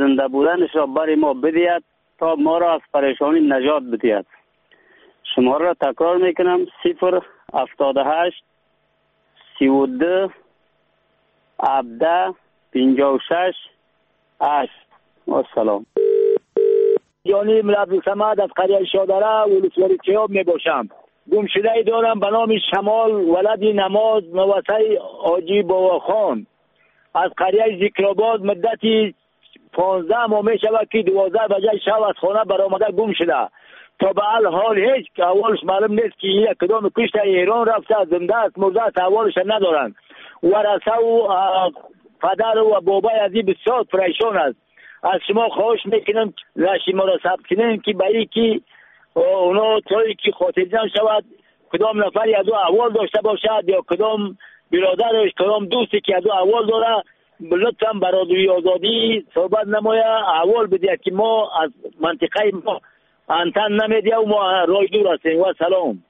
زنده بودنش را برای ما بدهد تا ما را از پریشانی نجات بدهد. شماره را تکرار میکنم: 078 32 17 56 8. و سلام. جانی عبدالصمد از قریه شادره ولسوالی چیاب می باشم. گم شده ای دارم به نام شمال ولد نماز نوسه حاجی بابا خان از قریه ذکرآباد. مدتی 15 ماه می شود که 12 بجه شب از خانه برآمده گم شده. تا به حال هیچ که اولش معلوم نیست که یک کدام کشته ایران رفته، زنده است مرده است، اولش ندارن. ورثه و پدر و بابای ازی بسیار پریشان است. از شما خواهش میکنم لشی ما را ثبت کنیم که برای که اونا توی که خاطرجمع شود کدام نفری از او احوال داشته باشد یا کدام برادرش کدام دوستی که از او احوال داره لطفا برادری آزادی صحبت نمایه احوال بدید که ما از منطقه ما انتن نمیدیم و ما رای دور هستیم. و سلام.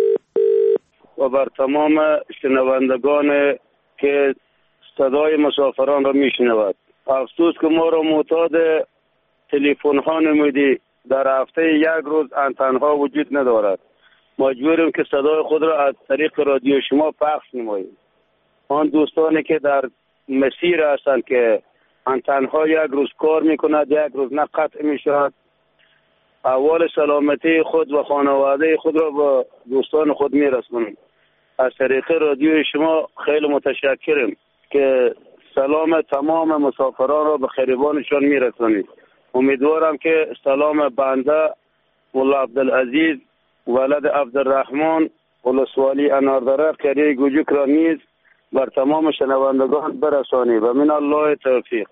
و بر تمام شنوندگان که صدای مسافران را میشنود، افسوس که ما را معتاد تلفن ها نمودی. در هفته یک روز انتن ها وجود ندارد. مجبوریم که صدای خود را از طریق رادیو شما پخش نماییم. آن دوستانی که در مسیر هستند که انتن ها یک روز کار میکند، یک روز نه قطع میشود، اول سلامتی خود و خانواده خود را با دوستان خود میرسونیم. از طریق رادیو شما خیلی متشکرم که سلام تمام مسافران را به خریبانشان میرسونید. امیدوارم که سلام بنده مولا عبدالعزیز ولد عبدالرحمن ولسوالی اناردره قریه گوجک را نیز بر تمام شنوندگان برسانی و من الله توفیق.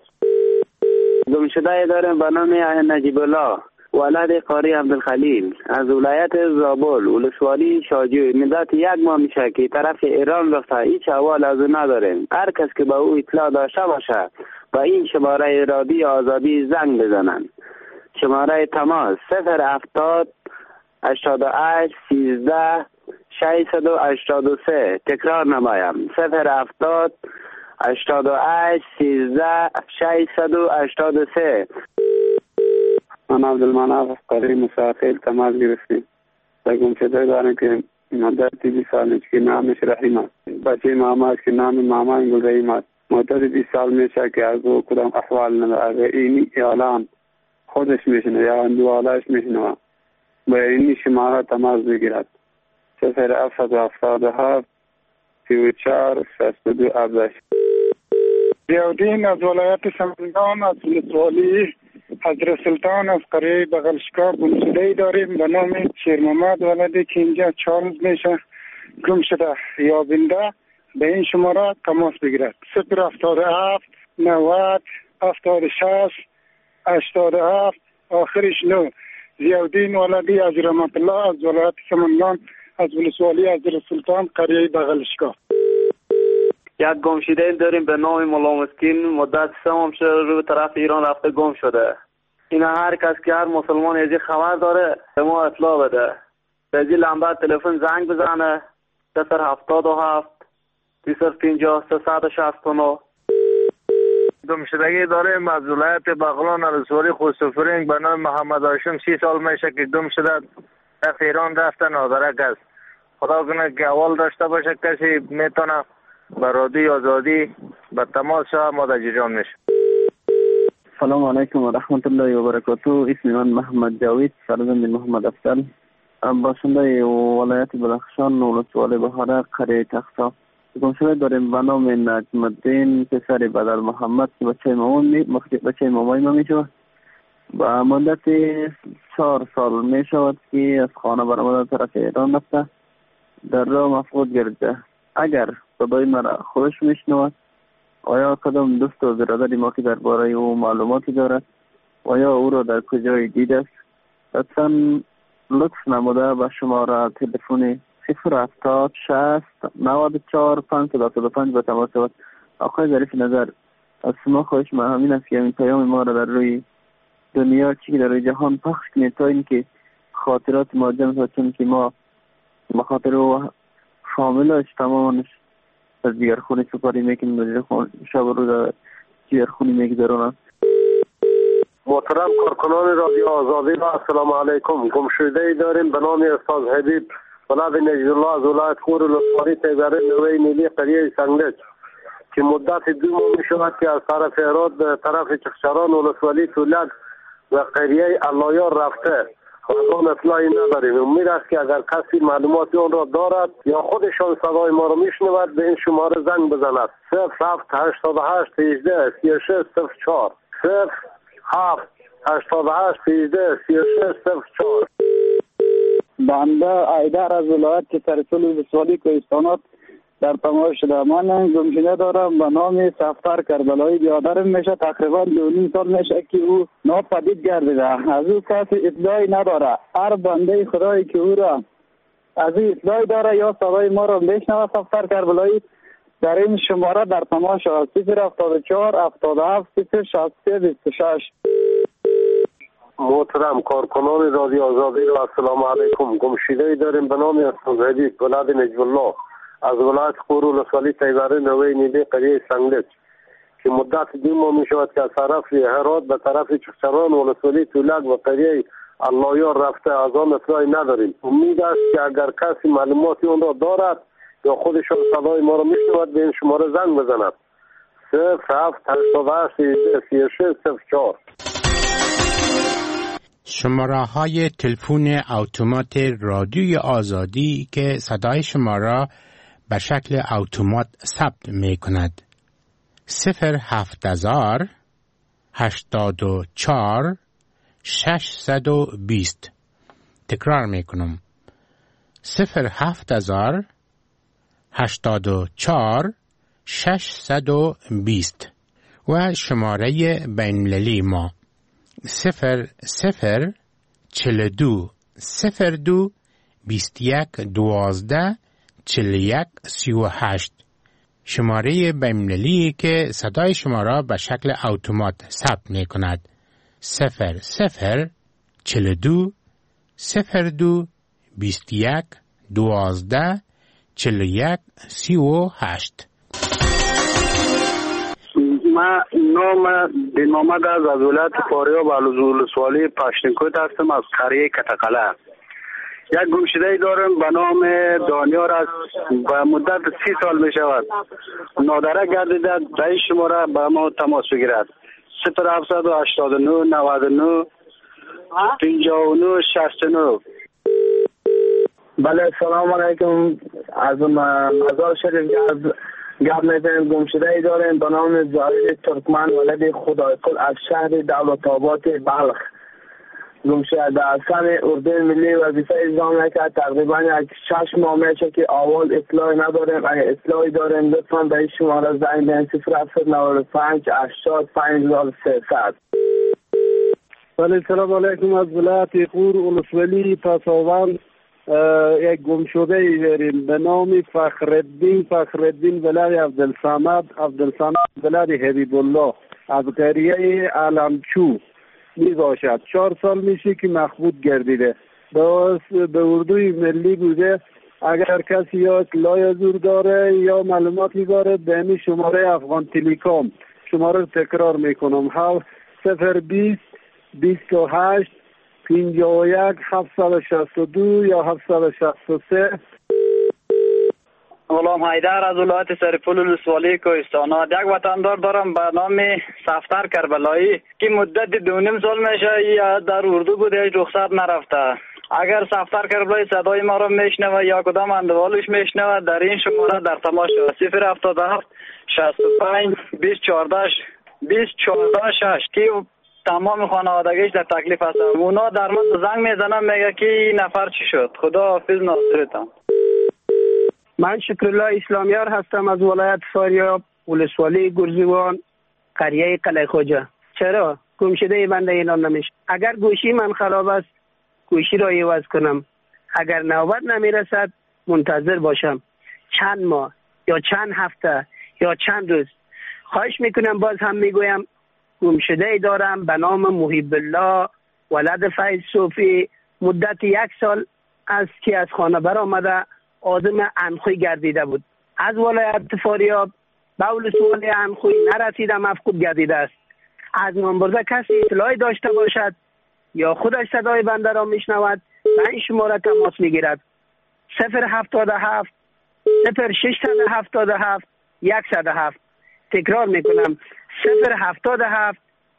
گم شده داریم به نام نجیب الله ولد قاری عبدالخلیل از ولایت زابل ولسوالی شاجوی. مدت 1 ماه میشه که طرف ایران رفته، هیچ احوال از او نداریم. هر کس که به او اطلاع داشته باشه و این شماره رادیو آزادی زنگ بزنن. شماره تماس 070 88 13 683. تکرار نمایم: 070 88 13 683. من عبدالمناف قریب مسافر تماس گرفتیم. گم شده دارم که مدت 20 سال میشه که نامش رحیم است. بچه ماما است که نام ماما گل رحیم است. مدت 20 سال میشه که از او کدام احوال نداره. این اعلان خودش میشنه یا اندوالش میشنه با این شماره تماس بگیرد: 0777 34 62 17. ضیاءالدین از ولایت سمنگان از ولسوالی حضرت سلطان از قریه بغلشکا گم شده داریم به نام شیر محمد ولدی که اینجا 4 روز میشه گم شده. یابنده به این شماره تماس بگیرد: 077 90 76 87 آخرش 9. ضیاءالدین ولدی از رحمت الله از ولایت سمنگان از ولسوالی حضرت سلطان قریه بغلشکا. یک گم شده داریم به نام مولا مسکین. مدت 3 ماه شده رو طرف ایران رفته گم شده. این هر کس که هر مسلمان از خبر داره به ما اطلاع بده. به این لمبه تلفن زنگ بزنه: 077 350 369. گم شدگی داریم از ولایت بغلان ولسوالی خوشسفرینگ به نام محمد هاشم. 30 سال میشه که گم شده. در ایران رفته نادرک است. خدا کنه که اول داشته باشه کسی میتونه به رادیو آزادی به تماس شما مدجران میشه. سلام علیکم و رحمت الله و برکاته. اسم من محمد جاوید فرزند محمد افضل، باشنده ولایت بدخشان ولسوالی بهاره قریه تختا. گم شده داریم به نام نجم الدین پسر بدر محمد که بچه مامای ما میشود. و مدت 4 سال میشود که از خانه برآمده طرف ایران رفته، در راه مفقود گرده. اگر صدای مرا خوش میشنود آیا کدام دوست و برادری ما که درباره او معلوماتی دارد و یا او را در کجای دیده است، لطفاً لطف نموده به شماره تلفن 070 60 94 525 به تماس شود. آقای ظریف نظر، از شما خواهش ما همین است که این پیام ما را در روی دنیا چی در روی جهان پخش کنید تا اینکه خاطرات ما جمع شود، چون که ما بخاطر او شاملش تمامش از دیگر خونی سپاری میکنیم و شب و روز دیگر خونی میگذارونم. محترم کارکنان رادیو آزادی را السلام علیکم. گمشده‌ای داریم به نام استاد حبیب ولد نجدالله از ولایت خور ولسوالی تیبره نوی نیلی قریه سنگلج که مدت 2 ماه می شود که از طرف هرات به طرف چخچران ولسوالی تولک و قریه علایار رفته و از آن اطلاعی نداریم. امید است که اگر کسی معلوماتی آن را دارد یا خودشان صدای ما را میشنود به این شماره زنگ بزند 0788 18 36 04 0788 18 36 04. بنده ایدر از ولایت سرپل ولسوالی کوهستانات در تماس شده. من گمشده دارم به نام صفدر کربلایی. برادرم میشه تقریبا 2.5 سال میشه که او ناپدید گردیده. از او کسی اطلاعی نداره. هر بنده خدایی که او را از او اطلاعی داره یا صدای ما را میشنوه صفدر کربلایی در این شماره در تماس شد 074 77 063 26. محترم کارکنان رادیو آزادی را السلام علیکم. گمشده‌ای داریم به نام استاد حبیب ولد نجدالله از ولایت خور ولسوالی تیبره نوی نیلی قریه سنگلج که مدت 2 ماه می شود که از طرف هرات به طرف چخچران ولسوالی تولک و قریه علایار رفته از آن اطلاعی نداریم. امید است که اگر کسی معلوماتی آن را دارد یا خودشان صدای ما را می شود به این شماره زنگ بزند 0788 36 04. شماره های تلفن اتومات رادیوی آزادی که صدای شما را به شکل اتومات ثبت می کند 07000 84 620. تکرار می کنم 07000 84 620 و شماره بین‌المللی ما 0042 02 21 12 41 38. شماره بین‌المللی که صدای شما را به شکل اتومات ثبت می کند 0042 02 21 12 41 38. من نام بن محمد از ولایت فاریاب ولسوالی پشتینکوت هستم از قریه کتقله. یک گمشده‌ای دارم به نام دانیار است. به مدت 30 سال می شود نادره گردیده. در این شماره به ما تماس بگیرد 0789 99 59 69. بله سلام علیکم. از مزار شریف گپ میزنیم. گمشده‌ای داریم به نام زاهد ترکمن ولد خدایقل از شهر دولت‌آباد بلخ. گمشده در سن اردوی ملی وظیفه اجرا میکرد. تقریبا 6 ماه میشه که اول اطلاعی نداریم. اگر اطلاعی داریم لطفا به این شماره زنگ بزنید 0795 80 5300. بله سلام علیکم. از ولایت خور ولسوالی پساوند یک گمشده داریم به نام فخرالدین ولد عبدالصمد ولد حبیب الله از قریه علمچو می باشد. 4 سال میشه که مخبوط گردیده. به اردوی ملی بوده. اگر کسی یا اطلاع زور داره یا معلوماتی داره به این شماره افغان تلکام شماره تکرار میکنم 020 28 51 762 یا 763. غلام حیدر از ولایت سرپل ولسوالی کوهستانات. یک وطندار دارم به نام صفدر کربلایی که مدت 2.5 سال میشه یا در اردو بوده هیچ رخصت نرفته. اگر صفدر کربلایی صدای ما را میشنوه یا کدام اندوالش میشنوه در این شماره در تماس شود 077 65 214 6 که تمام خانوادگیش در تکلیف هستن. اونا در من زنگ میزنن میگه که این نفر چی شد. خدا حافظ ناصرتان. من شکرالله اسلامیار هستم از ولایت فاریاب ولسوالی گرزیوان قریه قلعه خوجه. چرا گمشده بنده اعلان نمیشه؟ اگر گوشی من خراب است گوشی را عوض کنم. اگر نوبت نمیرسد منتظر باشم چند ماه یا چند هفته یا چند روز. خواهش میکنم باز هم میگویم گمشده دارم به نام محب الله ولد فیض صوفی. مدت 1 سال است که از خانه برآمده آدم انخوی گردیده بود. از ولایت فاریاب به ولسوالی انخوی نرسیده مفقود گردیده است. از نامبرده کسی اطلاعی داشته باشد یا خودش صدای بنده را میشنود به این شماره تماس میگیرد. 077 0677 107. تکرار میکنم 077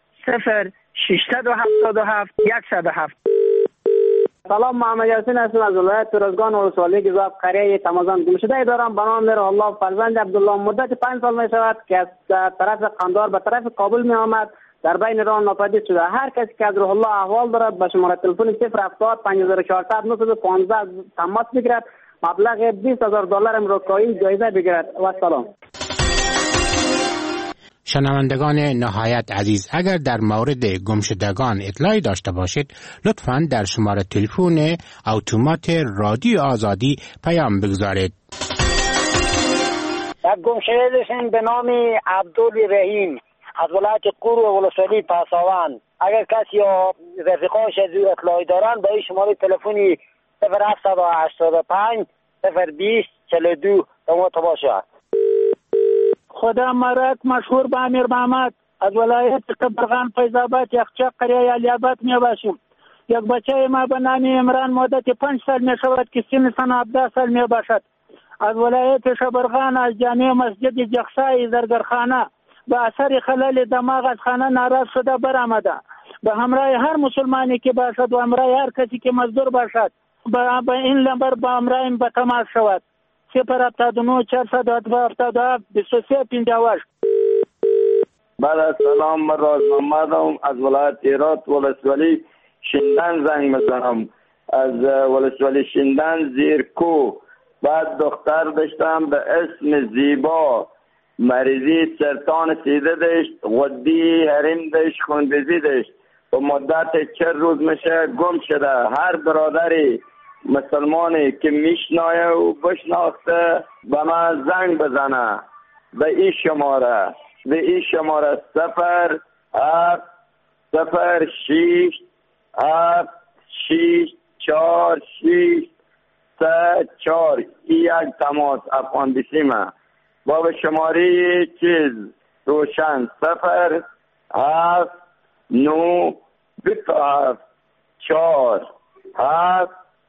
0677 107. سلام، محمد یاسین هستم از ولایت ترازگان ولسوالی گزاف قریه تمازان. گمشده دارم به نام الله فرزند عبدالله. مدت 5 سال می شود که از طرف قندهار به طرف کابل می آمد، در بین راه ناپدید شده. هر کسی که از روح الله احوال دارد به شماره تلفن 070 5400 915 تماس بگیرد، مبلغ $20,000 امریکایی جایزه بگیرد. و سلام. شنوندگان نهایت عزیز، اگر در مورد گمشدگان اطلاعی داشته باشید لطفاً در شماره تلفن اتومات رادیو آزادی پیام بگذارید. یک گمشده داشتیم به نام عبدالرحیم از ولایت قور و ولسوالی پاساوان. اگر کسی یا رفیقاش از او اطلاعی دارن به این شماره تلفنی 0785 020 42 تماس باشد. خدا مرد مشهور به امیر محمد از ولایت قبرغان فیض‌آباد یخچه قریه الیاباد می باشیم. یک بچه ما به نام عمران مدت 5 سال می شود که سن 17 سال می باشد. از ولایت شبرغان از جامع مسجد جخسای زرگرخانه به اثر خلل دماغ از خانه ناراض شده برآمده. به همراه هر مسلمانی که باشد و همراه هر کسی که مزدور باشد به این نمبر با همراه به تماس شود. 079 477 2358. بعد سلام، من راز محمدم از ولایت هرات ولسوالی شندن زنگ میزنم. از ولسوالی شندن زیرکو. بعد دختر داشتم به اسم زیبا، مریضی سرطان سیده داشت، غدی حریم داشت، خونریزی داشت. و مدت 4 روز میشه گم شده. هر برادری مسلمانی که میشنایه و بشناخته به من زنگ بزنه به این شماره 07 06 7 6 4 6 3 4. این یک تماس افغان بسیمه با به شماره چیز روشن 07 9 27 4 7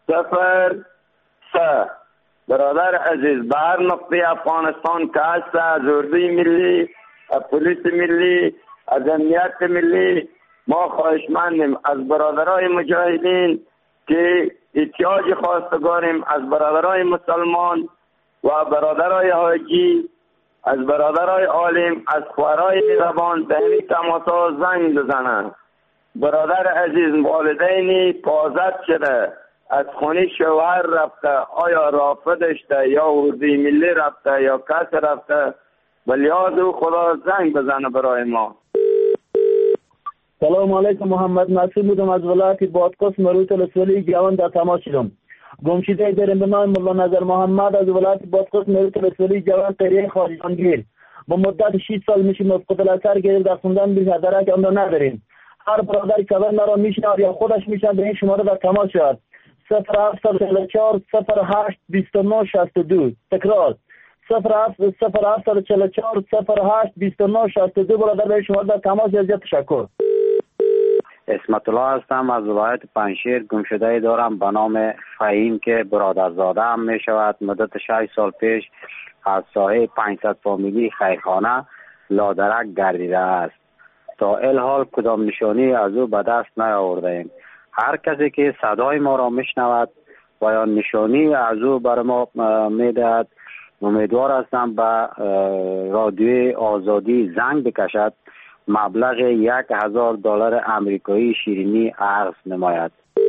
0 برادر عزیز، به هر نقطه افغانستان که هست، از اردوی ملی، از پلیس ملی، از امنیت ملی، ما خواهشمندیم از برادرای مجاهدین که احتیاج خواستگاریم، از برادرای مسلمان و برادرای حاجی، از برادرای عالم، از خوارای مهربان به همین تماس‌ها زنگ بزنن. برادر عزیز، والدینی پازد شده، از خونه شوهر رفته، آیا رافضه داشته یا اردوی ملی رفته یا کس رفته، بلیاد و خدا زنگ بزنه برای ما. سلام علیکم، محمد نصیر بودم از ولایت بادغیس مروت ولسوالی جوان در تماس شدم. گمشده داریم به نام مولا نظر محمد از ولایت بادغیس مروت ولسوالی جوان قریه خواجانگیر. با مدت 6 سال میشیم از قتل اثر گرفت در خوندن بیش درک آن را نداریم. هر برادر که مرا میشناسد یا خودش میشناسد به این شماره در تماس شود. 0744 08 29 62. تکرار 0744 08 29 62. برادر به شما در تماس. زیاد تشکر. اسمت الله هستم از ولایت پنجشیر. گمشده دارم به نام فهیم که برادرزاده هم می شود. مدت 6 سال پیش از ساحه 500 فامیلی خیرخانه لادرک گردیده است. تا الحال کدام نشانی از او به دست نیاورده ایم. هر کسی که صدای ما را میشنود و یا نشانی از او بر ما میدهد، امیدوار هستم به رادیوی آزادی زنگ بکشد، مبلغ $1,000 امریکایی شیرینی عرض نماید.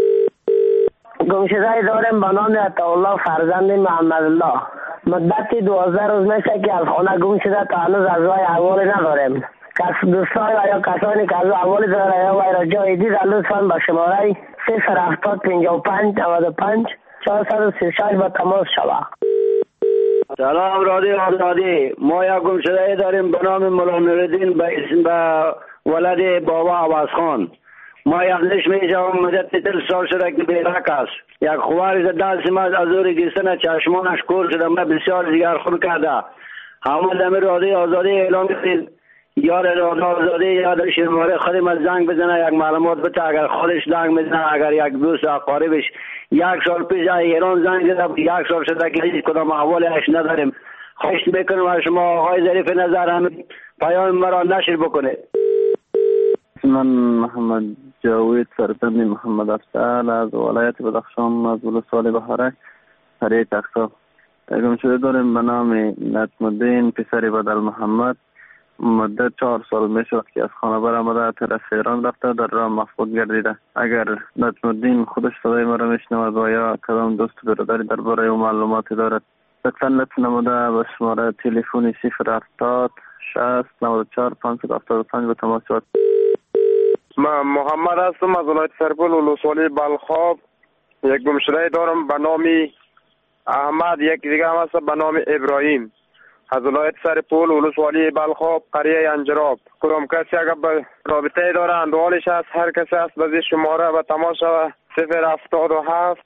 گمشده دارم به نام عطاالله فرزند محمد الله. مدت 12 روز میشه که از خانه گم شده، تا هنوز از وی احوالی نداریم. دوستان و یا کسانی که از احوالی داره یا وی را جای دید لطفاً به شماره 070 55 95 436 با تماس شود. سلام رادیو آزادی. ما یک گمشده داریم به نام مولا نوردین به ولد بابا عباس خان. ما یک لش میشم مدت 30 سال شده که بیرک است. یک خواری دست ما از اور گیستن چشمانش کور شده، ما بسیار جگرخون کرده. همه دم رادیو آزادی اعلام کردید یاد آزادی یاد شماره خودم از زنگ بزنه، یک معلومات بده. اگر خودش زنگ بزنه، اگر یک دوست اقاربش 1 سال پیش ایران زنگ زده، 1 سال شده که هیچ کدام احوالش نداریم. خواهش میکنم از شما آقای ظریف نظر همین پیام مرا نشر بکنه. من محمد جاوید فرزند محمد افضل از ولایت بدخشان از ولسوالی بهارک قریه تقصا. گمشده داریم به نام نجم الدین پسر بدل محمد. مدت 4 سال میشه وقتی از خانه برآمده طرف ایران رفته، در راه مفقود گردیده. اگر نجم الدین خودش صدای مرا میشنود و یا کدام دوست برادری درباره او معلوماتی دارد، لطفاً نموده به شماره تلفنی 070 60 94 575 به تماس شد. من محمد هستم از ولایت سرپل ولسوالی بلخاب. یک گمشده دارم به نام احمد، یک دیگه هم هست به نام ابراهیم از ولایت سرپل ولسوالی بلخاب قریه انجراب. کدام کسی اگر به رابطه داره اندوالش هست، هر کسی هست به شماره به تماس شود 077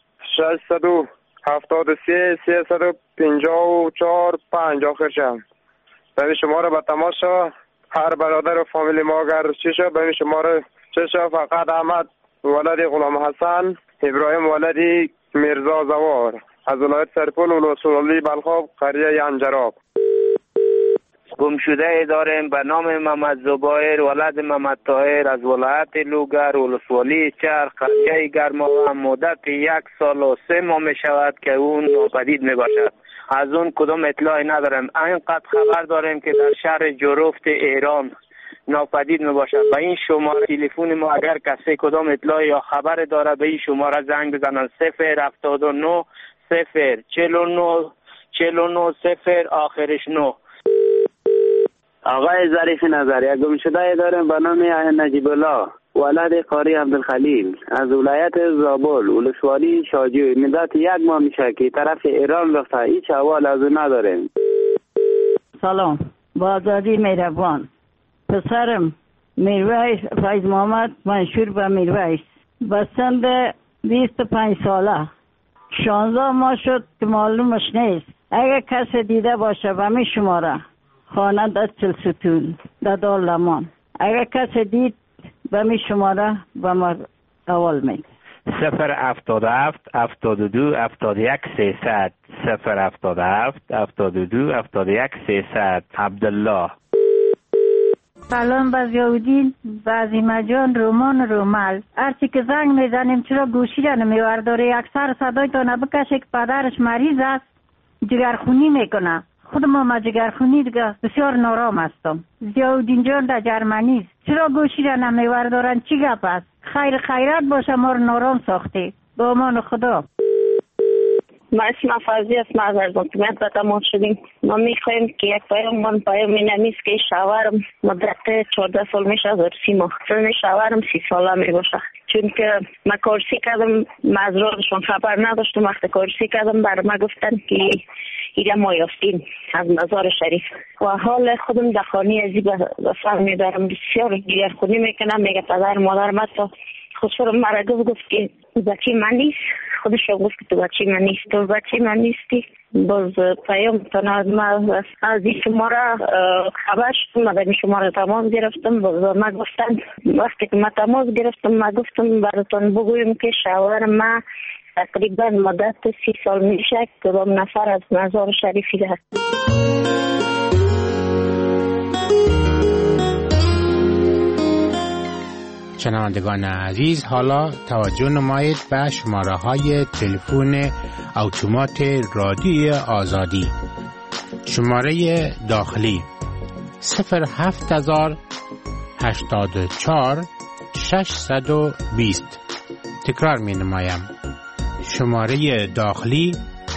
673 354 5 آخر شد. به شماره به تماس شود. هر برادر و فامیلی ما اگر چی شد به شماره چه شد. فقط احمد ولد غلام حسن، ابراهیم ولد میرزا زوار از ولایت سرپل ولسوالی بلخاب قریه انجراب. گمشده داریم به نام محمد زبایر ولد محمد طاهر از ولایت لوگر ولسوالی چرخ قریه گرماوه. مدت 1 سال و 3 ماه می شود که اون ناپدید می باشد. از اون کدام اطلاعی نداریم. اینقدر خبر داریم که در شهر جروفت ایران ناپدید می باشد. به این شماره تلفن ما اگر کسی کدام اطلاعی یا خبر داره به این شماره زنگ بزنن 079 0 49 49 0 آخرش 9. آقای ظریف نظر، یک گمشده داریم به نام نجیب الله ولد قاری عبدالخلیل از ولایت زابل ولسوالی شاجوی. مدت 1 ماه میشه که طرف ایران رفته، هیچ احوال از او نداریم. سلام، با آزادی مهربان. پسرم میرویس فیض محمد منشور به میرویس به سن 25 ساله 16 ماه شد که معلومش نیست. اگر کسی دیده باشه به می شماره خانه در چلستون در دارالمان، اگر کسی دید به می شماره به ما اول می 077 72 71 300 077 72 71 300 عبدالله. سلام به ضیاءالدین، به عظیمه جان، رومان رومل. هرچی که زنگ میزنیم چرا گوشی را نمیورداره؟ اکثر صدایتان بکشه که پدرش مریض است، جگرخونی میکنه. خود ما جگرخونی دیگه بسیار نارام هستم. ضیاءالدین جان در جرمنی است، چرا گوشی را نمیوردارن؟ چی گپ است؟ خیرات باشه، ما رو نارام ساخته. به امان خدا. ما اسم فازی اسم از حکومت به تماس شدیم. ما میخوایم که یک پیام اینمیست که شوهرم مدت 14 سال میشه از ارسی ما شوهرم 30 ساله میباشه. چون که ما کارسی کردم، مزرادشون خبر نداشتم. وقتی کارسی کردم بر ما گفتن که ایره ما یافتیم از مزار شریف و حال خودم در خانه ازی به سر میدارم. بسیار دیگرخونی میکنم. میگه پدر مادر ما تا خودشون مرا گفت که بچه من نیست. خودش گفت که تو بچه من نیست، تو بچه من نیستی. باز پیام تنها از این شماره خبر شدم. من در شماره تماس گرفتم. باز ما گفتن وقتی که من تماس گرفتم ما گفتم براتون بگویم که شوهر ما تقریبا مدت 30 سال میشه که با نفر از مزار شریفی ده. شنوندگان عزیز، حالا توجه نمایید به شماره های تلفن اتومات رادیوی آزادی. شماره داخلی 07000 84 620. تکرار می نمایم. شماره داخلی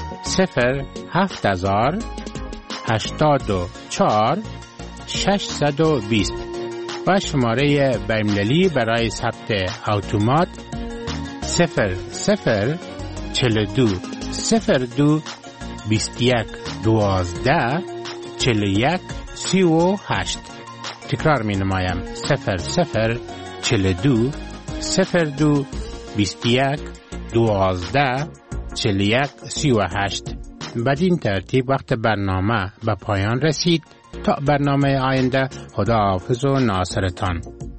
07000 84 620 و شماره بین‌المللی برای ثبت اتومات 0042 02 21 12 41 38. تکرار می نمایم 0042 02 21 12 41 38. بدین ترتیب وقت برنامه به پایان رسید. تا برنامه آینده، خدا حافظ و ناصرتان.